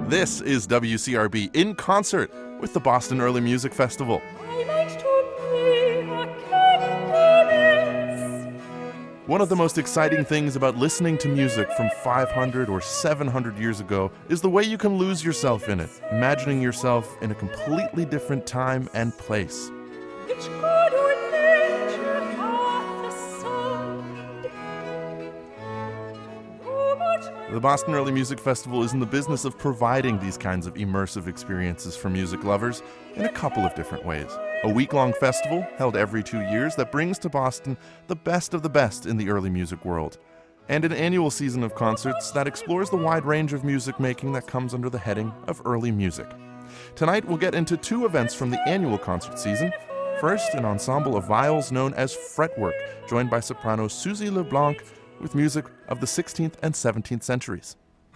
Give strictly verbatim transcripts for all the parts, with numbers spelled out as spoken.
This is W C R B in concert with the Boston Early Music Festival. One of the most exciting things about listening to music from five hundred or seven hundred years ago is the way you can lose yourself in it, imagining yourself in a completely different time and place. The Boston Early Music Festival is in the business of providing these kinds of immersive experiences for music lovers in a couple of different ways. A week-long festival held every two years that brings to Boston the best of the best in the early music world, and an annual season of concerts that explores the wide range of music making that comes under the heading of early music. Tonight we'll get into two events from the annual concert season. First, an ensemble of viols known as Fretwork, joined by soprano Suzy LeBlanc, with music of the sixteenth and seventeenth centuries.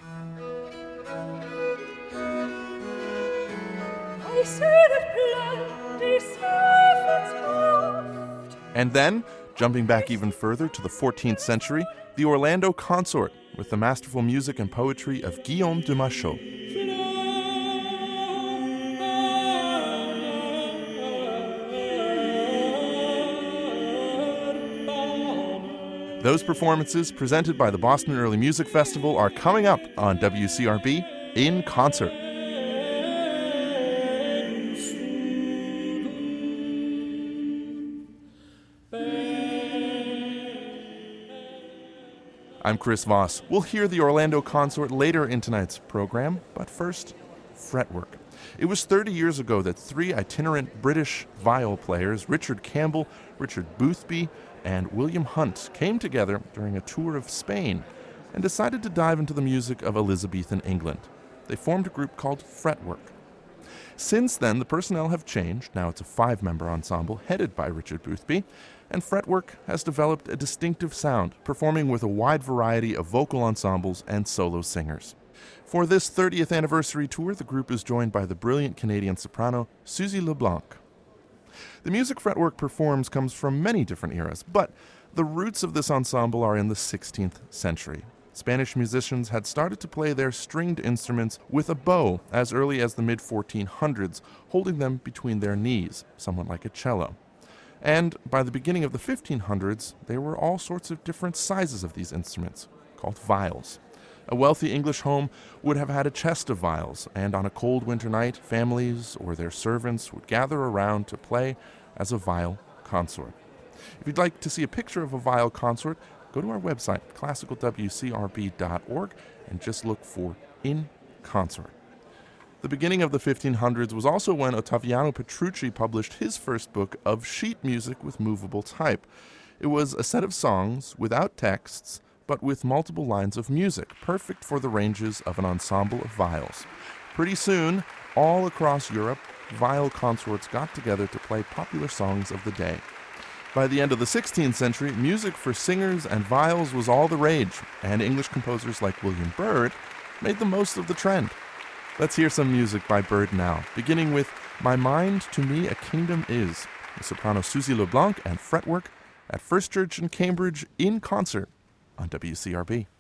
And then, jumping back even further to the fourteenth century, the Orlando Consort, with the masterful music and poetry of Guillaume de Machaut. Those performances, presented by the Boston Early Music Festival, are coming up on W C R B in concert. I'm Chris Voss. We'll hear the Orlando Consort later in tonight's program, but first, Fretwork. It was thirty years ago that three itinerant British viol players, Richard Campbell, Richard Boothby, and William Hunt, came together during a tour of Spain and decided to dive into the music of Elizabethan England. They formed a group called Fretwork. Since then, the personnel have changed. Now it's a five-member ensemble headed by Richard Boothby, and Fretwork has developed a distinctive sound, performing with a wide variety of vocal ensembles and solo singers. For this thirtieth anniversary tour, the group is joined by the brilliant Canadian soprano Suzy LeBlanc. The music Fretwork performs comes from many different eras, but the roots of this ensemble are in the sixteenth century. Spanish musicians had started to play their stringed instruments with a bow as early as the mid fourteen hundreds, holding them between their knees, somewhat like a cello. And by the beginning of the fifteen hundreds, there were all sorts of different sizes of these instruments, called viols. A wealthy English home would have had a chest of viols, and on a cold winter night, families or their servants would gather around to play as a viol consort. If you'd like to see a picture of a viol consort, go to our website, classical w c r b dot org, and just look for In Consort. The beginning of the fifteen hundreds was also when Ottaviano Petrucci published his first book of sheet music with movable type. It was a set of songs without texts, but with multiple lines of music, perfect for the ranges of an ensemble of viols. Pretty soon, all across Europe, viol consorts got together to play popular songs of the day. By the end of the sixteenth century, music for singers and viols was all the rage, and English composers like William Byrd made the most of the trend. Let's hear some music by Byrd now, beginning with My Mind to Me a Kingdom Is, the soprano Suzy LeBlanc and Fretwork at First Church in Cambridge in concert on W C R B.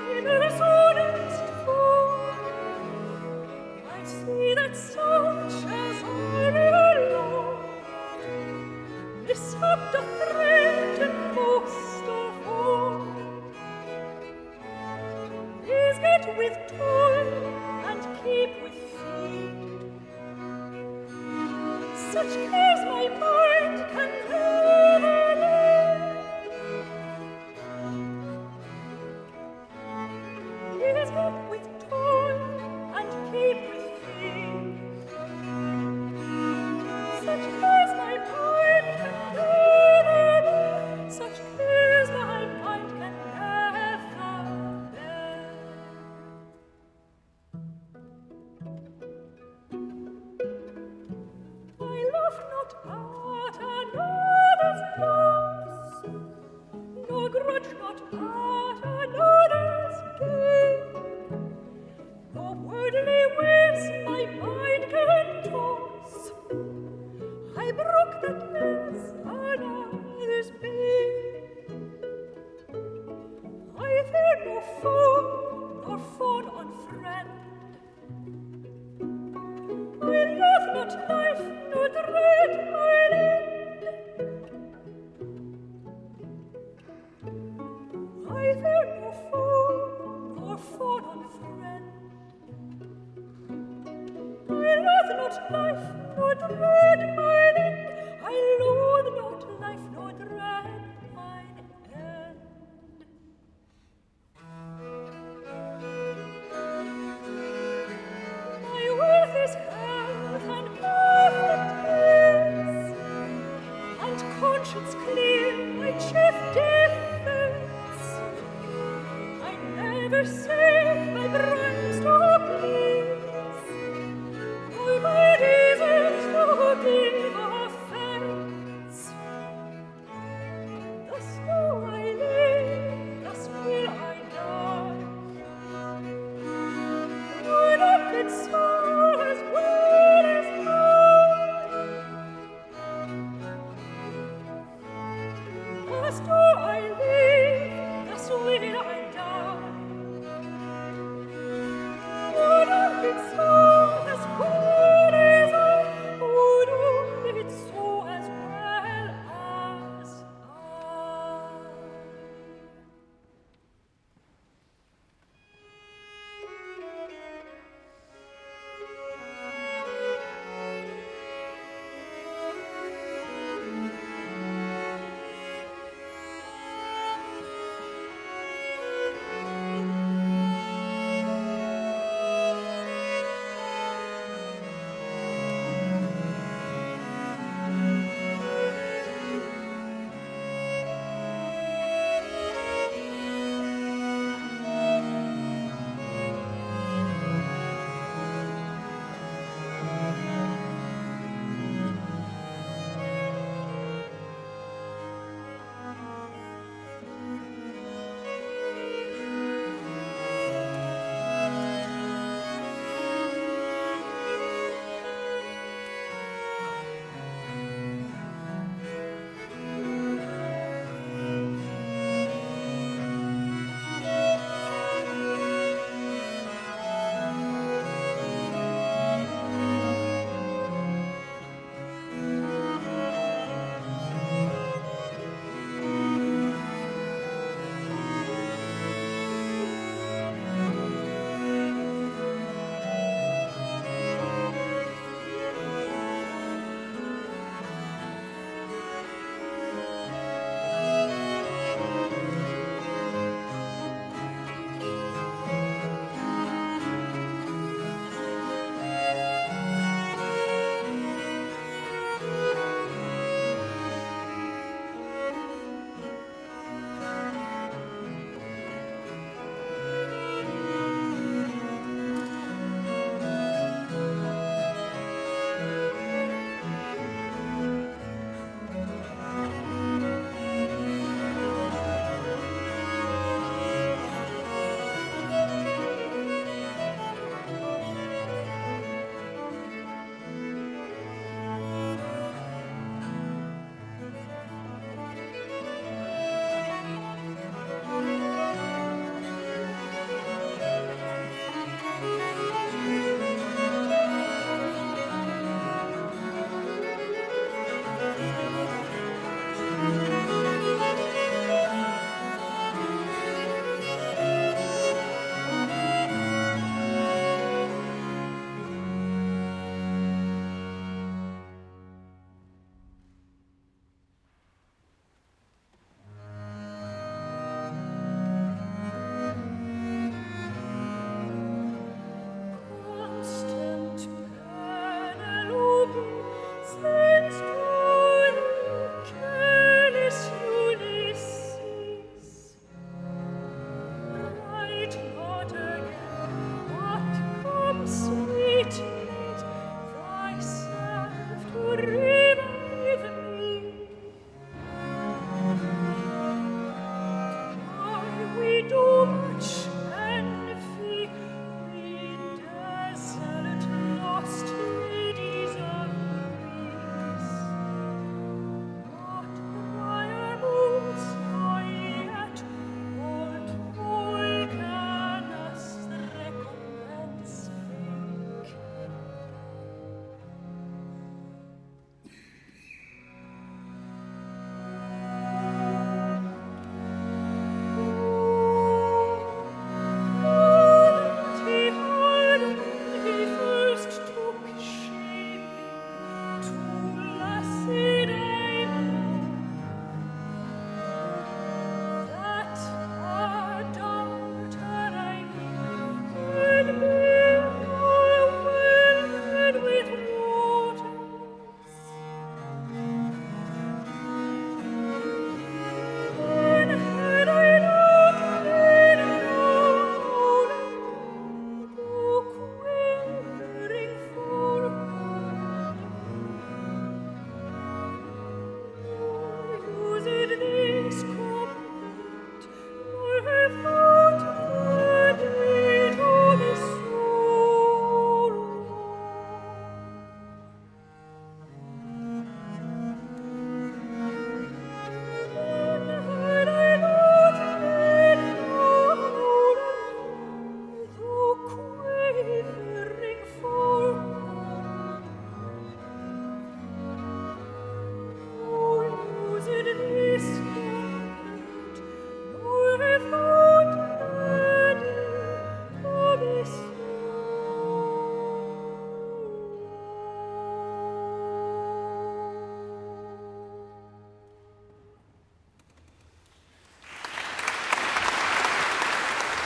See that soul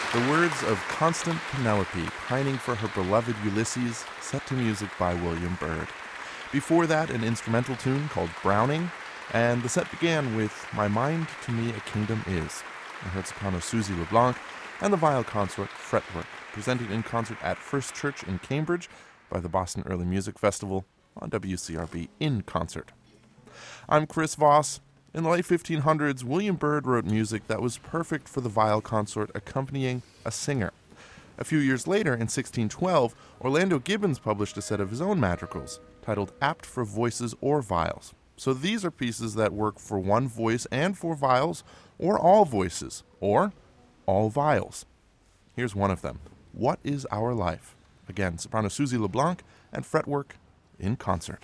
The words of Constant Penelope pining for her beloved Ulysses, set to music by William Byrd. Before that, an instrumental tune called Browning, and the set began with My Mind to Me a Kingdom Is. I heard soprano Susie LeBlanc and the viol consort Fretwork, presented in concert at First Church in Cambridge by the Boston Early Music Festival on W C R B In Concert. I'm Chris Voss. In the late fifteen hundreds, William Byrd wrote music that was perfect for the viol consort accompanying a singer. A few years later, in sixteen twelve, Orlando Gibbons published a set of his own madrigals, titled Apt for Voices or Viols. So these are pieces that work for one voice and for viols, or all voices, or all viols. Here's one of them, What is Our Life? Again, soprano Susie LeBlanc and Fretwork in concert.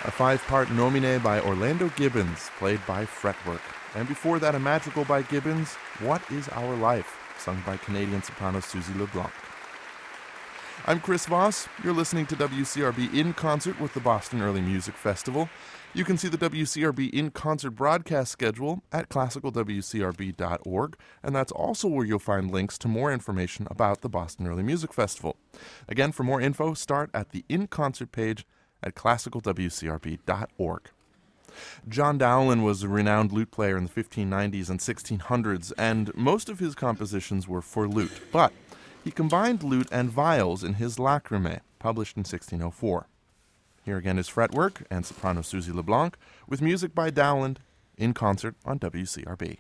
A five-part Nomine by Orlando Gibbons, played by Fretwork. And before that, a madrigal by Gibbons, What Is Our Life, sung by Canadian soprano Susie LeBlanc. I'm Chris Voss. You're listening to W C R B In Concert with the Boston Early Music Festival. You can see the W C R B In Concert broadcast schedule at classical w c r b dot org, and that's also where you'll find links to more information about the Boston Early Music Festival. Again, for more info, start at the In Concert page at classical w c r b dot org. John Dowland was a renowned lute player in the fifteen nineties and sixteen hundreds, and most of his compositions were for lute, but he combined lute and viols in his Lacrimae, published in sixteen oh four. Here again is Fretwork and soprano Susie LeBlanc with music by Dowland in concert on W C R B.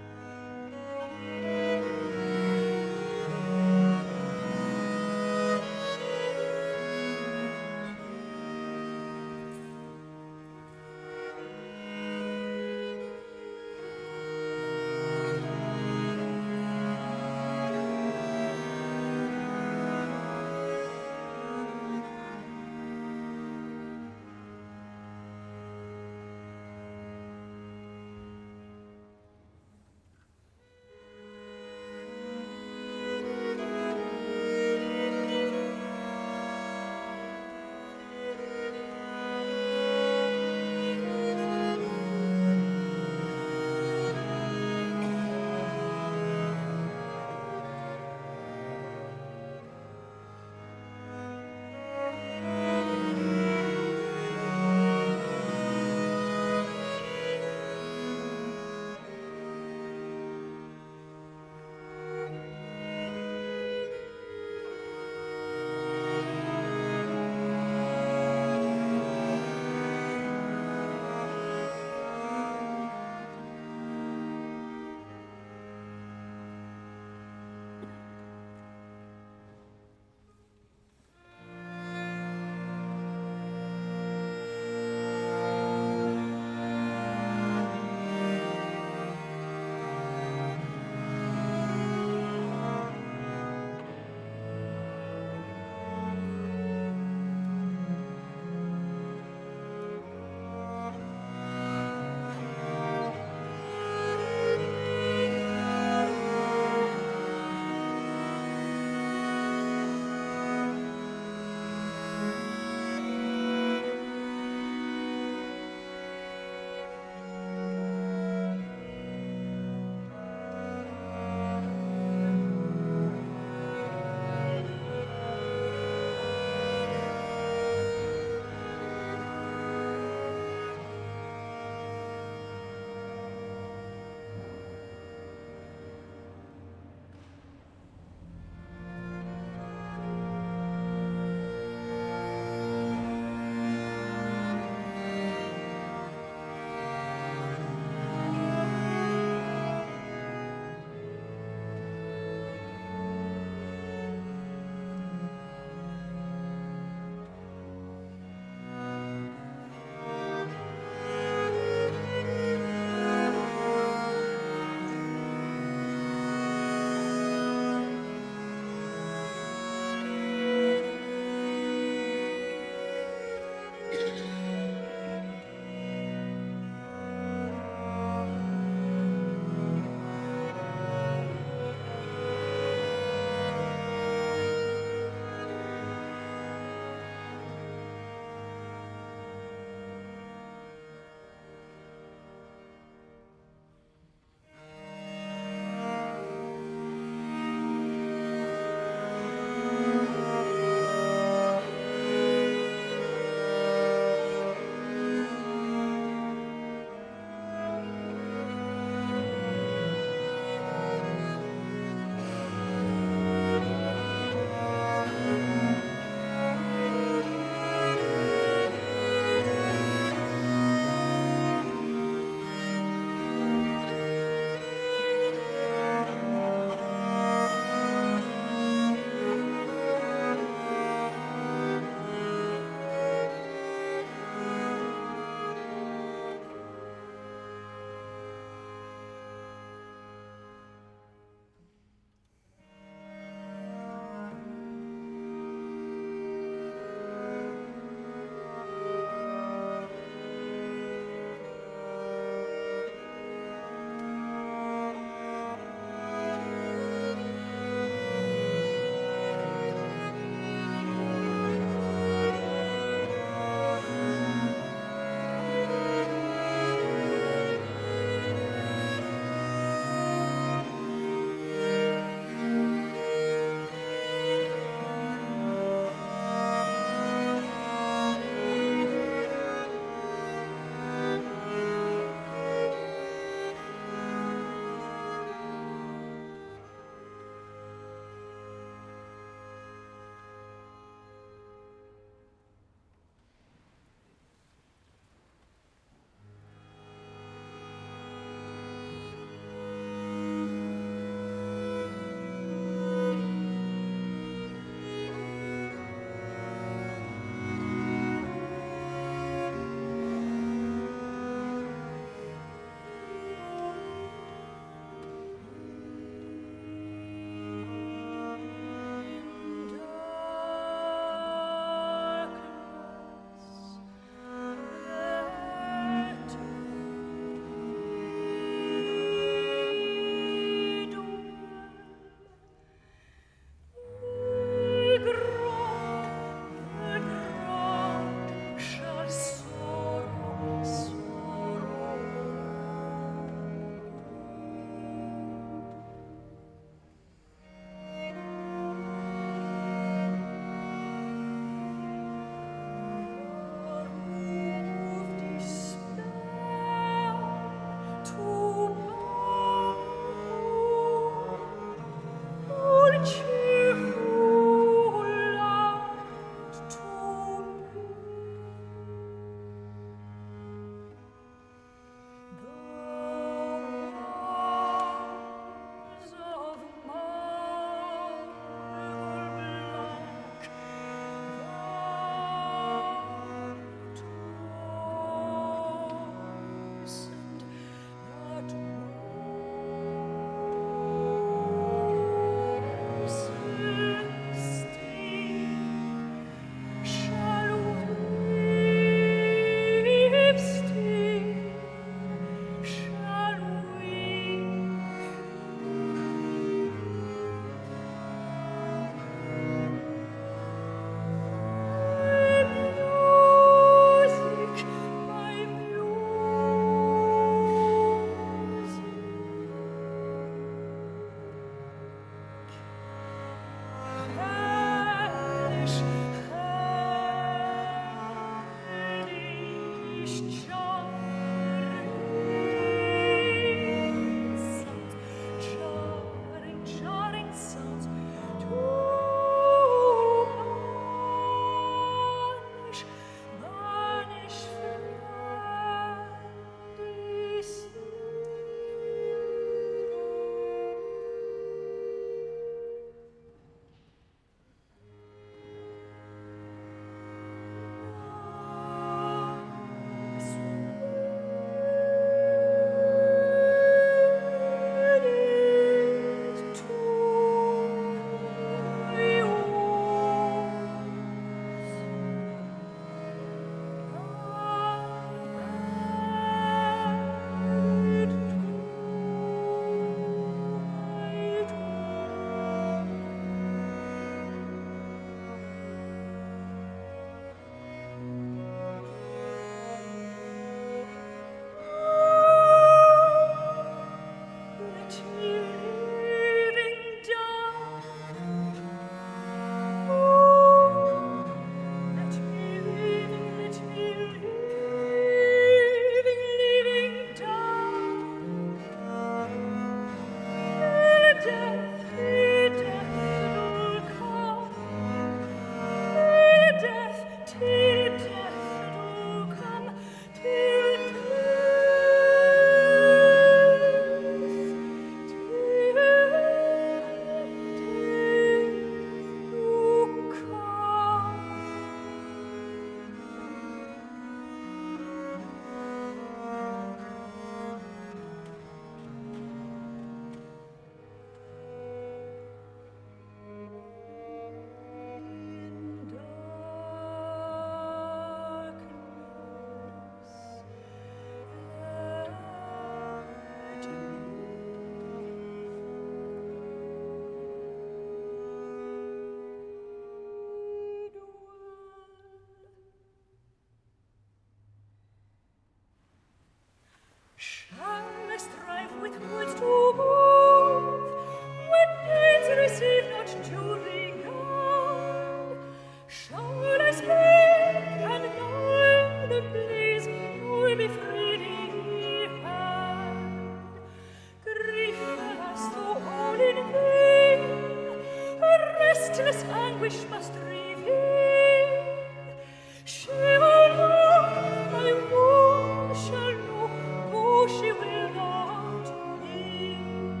anguish must reveal. She will look, my wound shall know, though she will not believe.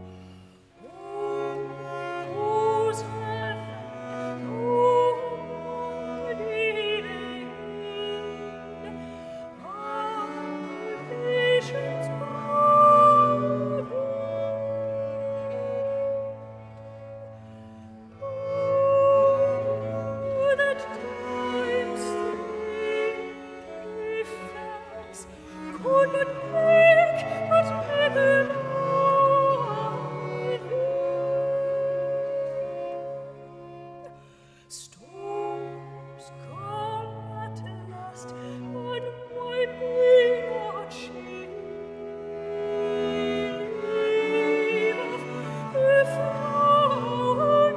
Oh, whose heaven, oh, believing, our patience proving. Oh, that time's three facts could but make, but make alive storms come at last, but why be not she? If our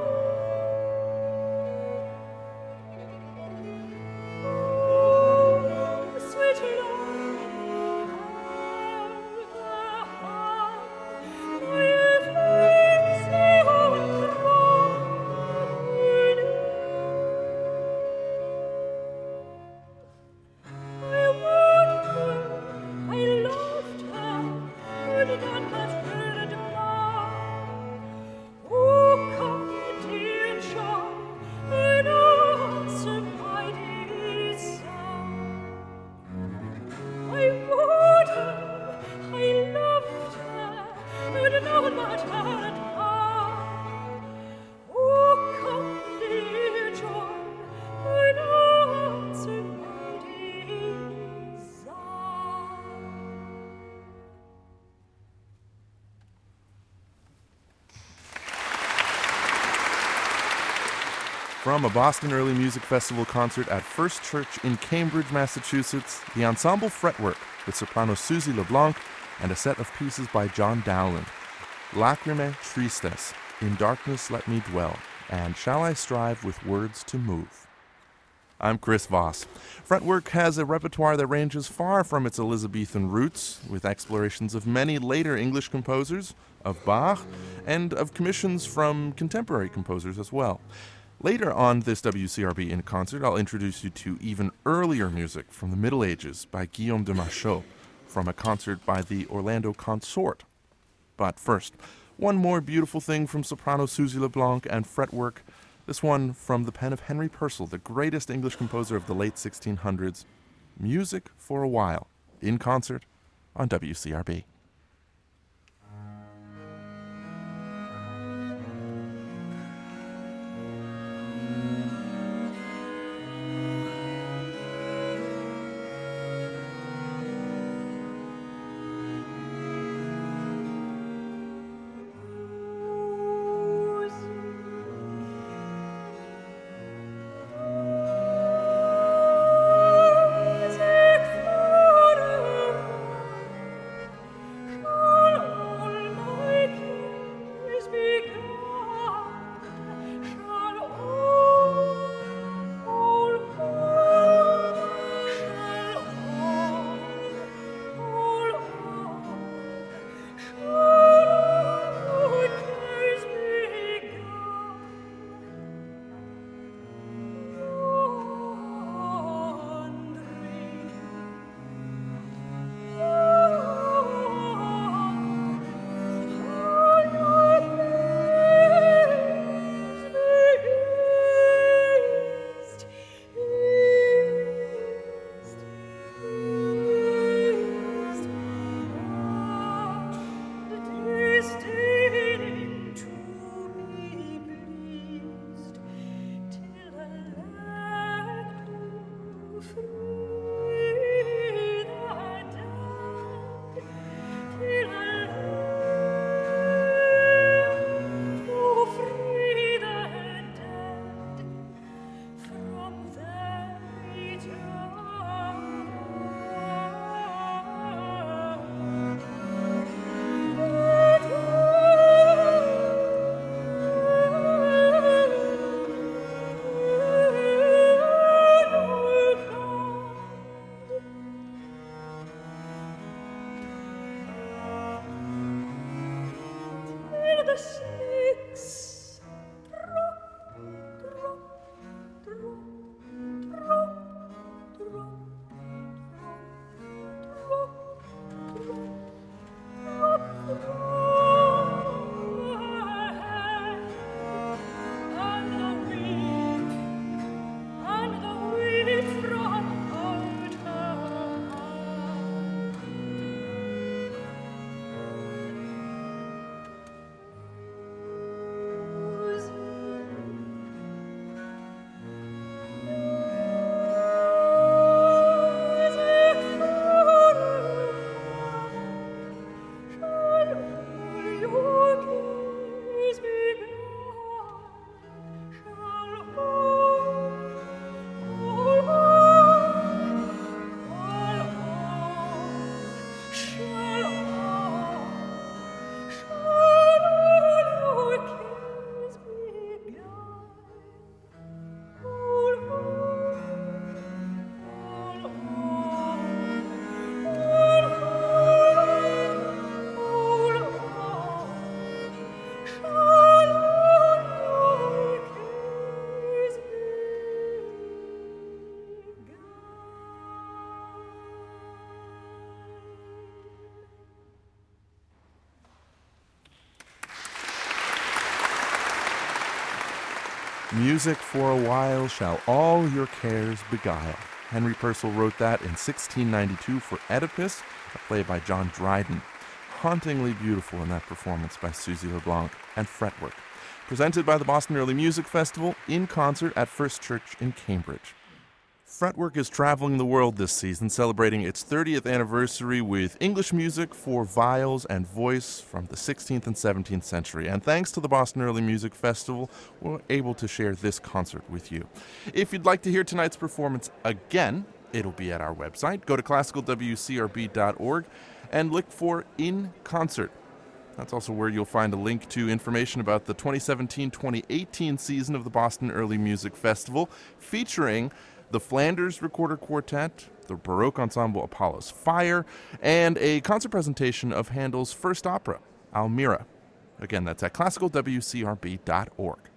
oh, sweet love, the heart, my fancy on I wonder, I loved her, but none but her adore. Oh, come, dear joy, and answer my desire. I would her, I loved her, but none but her adore. Oh, come, dear joy, and answer my desire. From a Boston Early Music Festival concert at First Church in Cambridge, Massachusetts, the ensemble Fretwork with soprano Susie LeBlanc and a set of pieces by John Dowland. Lacrimae Tristes, In Darkness Let Me Dwell, and Shall I Strive with Words to Move. I'm Chris Voss. Fretwork has a repertoire that ranges far from its Elizabethan roots, with explorations of many later English composers, of Bach, and of commissions from contemporary composers as well. Later on this W C R B in concert, I'll introduce you to even earlier music from the Middle Ages by Guillaume de Machaut, from a concert by the Orlando Consort. But first, one more beautiful thing from soprano Susie LeBlanc and Fretwork, this one from the pen of Henry Purcell, the greatest English composer of the late sixteen hundreds, Music for a While, in concert on W C R B. Music for a Music for a while shall all your cares beguile. Henry Purcell wrote that in sixteen ninety-two for Oedipus, a play by John Dryden. Hauntingly beautiful in that performance by Susie LeBlanc, and Fretwork, presented by the Boston Early Music Festival in concert at First Church in Cambridge. Fretwork is traveling the world this season, celebrating its thirtieth anniversary with English music for viols and voice from the sixteenth and seventeenth century. And thanks to the Boston Early Music Festival, we're able to share this concert with you. If you'd like to hear tonight's performance again, it'll be at our website. Go to classical w c r b dot org and look for In Concert. That's also where you'll find a link to information about the twenty seventeen twenty eighteen season of the Boston Early Music Festival, featuring the Flanders Recorder Quartet, the Baroque Ensemble Apollo's Fire, and a concert presentation of Handel's first opera, Almira. Again, that's at classical w c r b dot org.